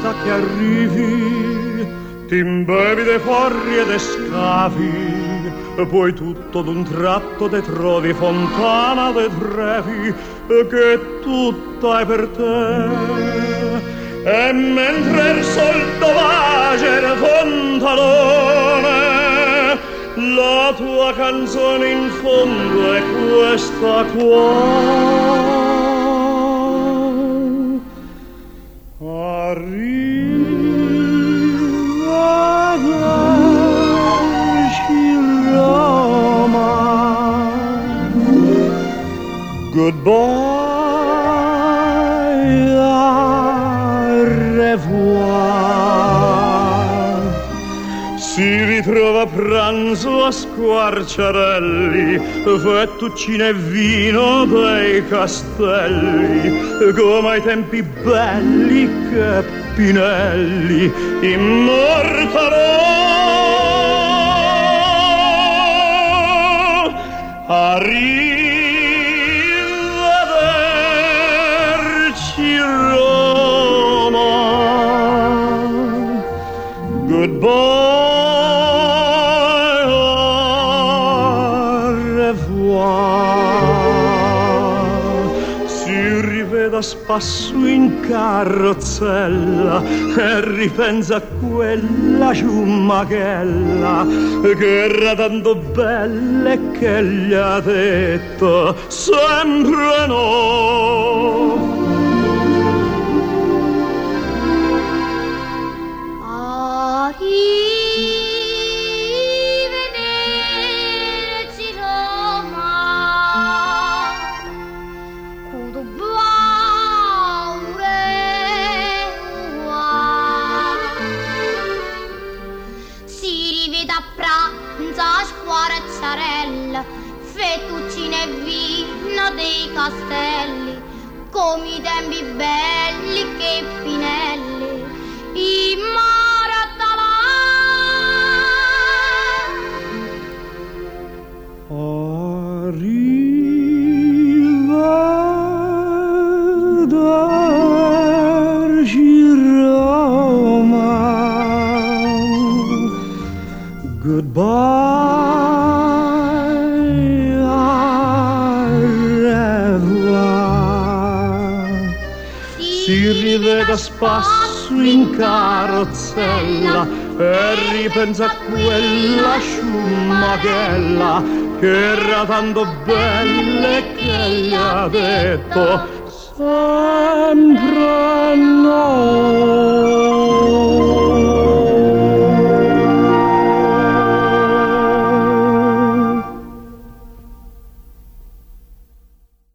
sa che arrivi, ti imbevi de forri e de scavi, poi tutto d'un tratto te trovi fontana de trevi, che tutta è per te. E mentre il sol tovager fontanone, la tua canzone in fondo è questa qua. Goodbye, au revoir. Si ritrova a pranzo a Squarciarelli, fettuccine e vino dei castelli, come ai tempi belli che Pinelli immortalò. Arrivederci Roma. Goodbye, au revoir. Si riveda spasso in carrozzella e ripensa a quella ciumachella che era tanto bella e che gli ha detto sempre no. Arrivederci Roma, goodbye, au revoir. Si rivede a pranzo a Squarciarella, fettuccine e vino dei castelli, come i tempi belli che Pinelli immortalò. Arrivederci Roma. Goodbye, au revoir. Si riveda spasso in carrozzella e ripensa a quella sciumachella che era tanto bella e che gli ha detto sempre no.